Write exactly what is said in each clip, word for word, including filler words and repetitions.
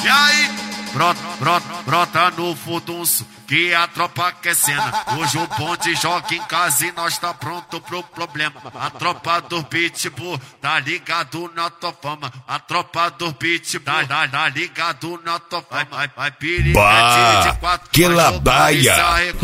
E aí, brota, brota, brota no furdunço, que a tropa quer cena. Hoje o bonde joga em casa e nós tá pronto pro problema. A tropa do pitbull tá ligado na tua fama. A tropa do pitbull tá, tá, tá ligado na tua fama. Vai, vai, bah, de quatro, que labaia.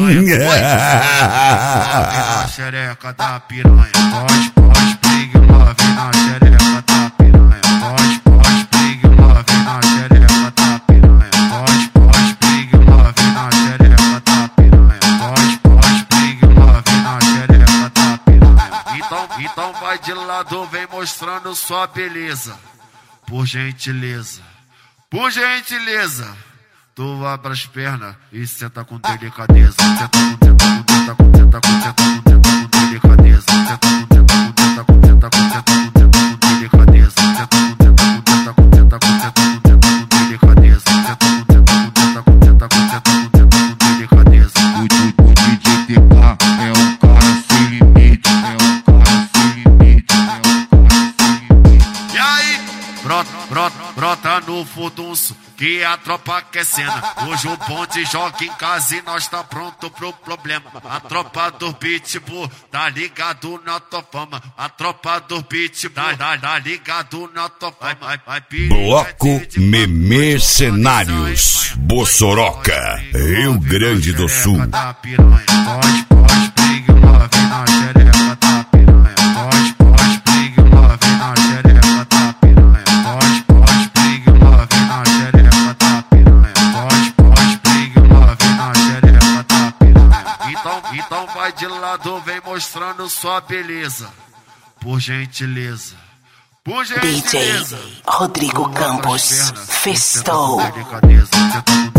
Na xereca da piranha. Pode, pode, big love na xereca da piranha. Pode, pode, big love na xereca da piranha. Pode, pode, big love na xereca da piranha. Pode, pode, big love na xereca da piranha. Então, então vai de lado, vem mostrando sua beleza. Por gentileza, por gentileza, tu abre as pernas e senta com delicadeza. Senta com, senta com, senta com, senta com, senta com, senta com delicadeza. Senta com, senta com, senta com, senta com, senta com, senta com delicadeza. Senta com, senta com, senta com, senta com, senta com, senta com delicadeza. Senta com, senta com, senta com, senta com, senta com, senta com delicadeza. O D J T K é um cara sem limite, é um cara sem limite, é um cara sem limite. E aí, brota, brota, brota no furdunço, que a tropa quer cena. Hoje o bonde joga em casa e nós tá pronto pro problema. A tropa do pitbull tá ligado na tua fama. A tropa do pitbull tá, tá, tá ligado na tua fama. Vai, vai, Bloco Meme Cenários, Bossoroca, Rio Grande do Sul. Pode, pode, big love na xereca da piranha. Pode, pode, big love na xereca da piranha. Pode, pode, big love na xereca da piranha. Pode, pode, big love na xereca da piranha. Então, então vai de lado, vem mostrando sua beleza. Por gentileza, por gentileza, D J Rodrigo Campos, Festou. Delicadeza,